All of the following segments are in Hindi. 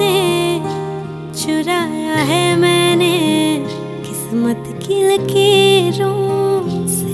से चुराया है मैंने किस्मत की लकीरों से।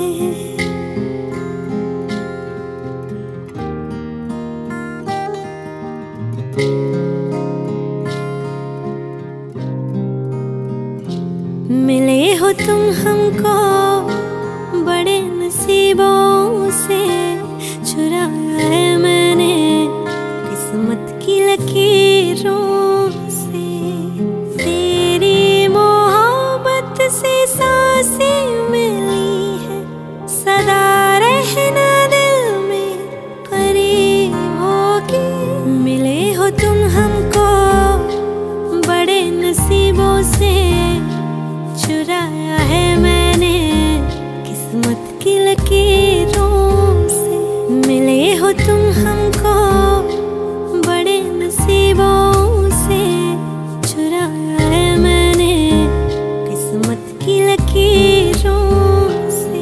मिले हो तुम हमको बड़े नसीबों से, चुराया है मैंने किस्मत की लकीरों से। तेरी मोहब्बत से सांसें मिली है, सदा रहना दिल में करीब होगी। मिले हो तुम हमको बड़े नसीबों से, चुराया है मैंने किस्मत की लकीरों से। मिले हो तुम हमको बड़े नसीबों से, चुराया है मैंने किस्मत की लकीरों से।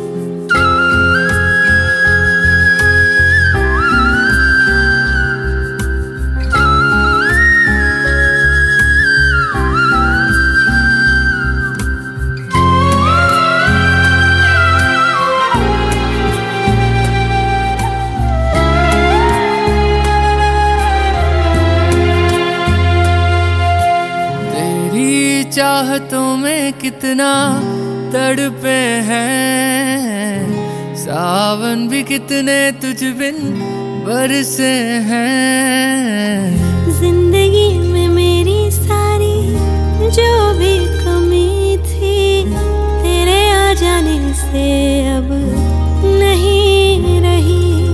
चाहतों में कितना तड़पे हैं, सावन भी कितने तुझ बिन बरसे हैं। जिंदगी में मेरी सारी जो भी कमी थी, तेरे आ जाने से अब नहीं रही।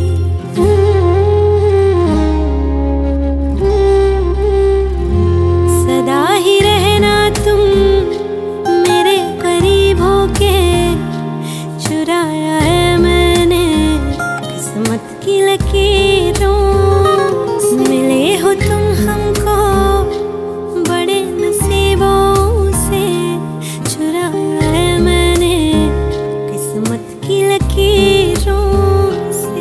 सदा ही रहना तुम मेरे करीब होके, चुराया है मैंने किस्मत की लकीरों से। मिले हो तुम हमको बड़े नसीबों से, चुराया है मैंने किस्मत की लकीरों से।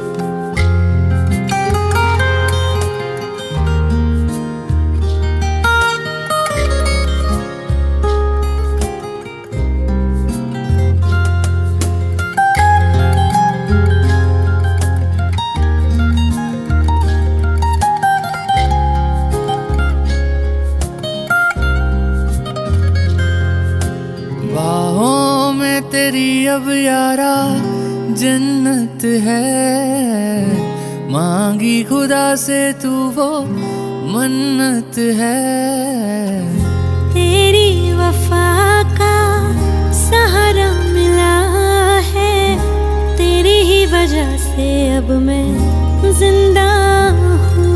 बाहों में तेरी अब यारा जन्नत है, मांगी खुदा से तू वो मन्नत है। तेरी वफा का सहारा मिला है, तेरी ही वजह से अब मैं जिंदा हूँ।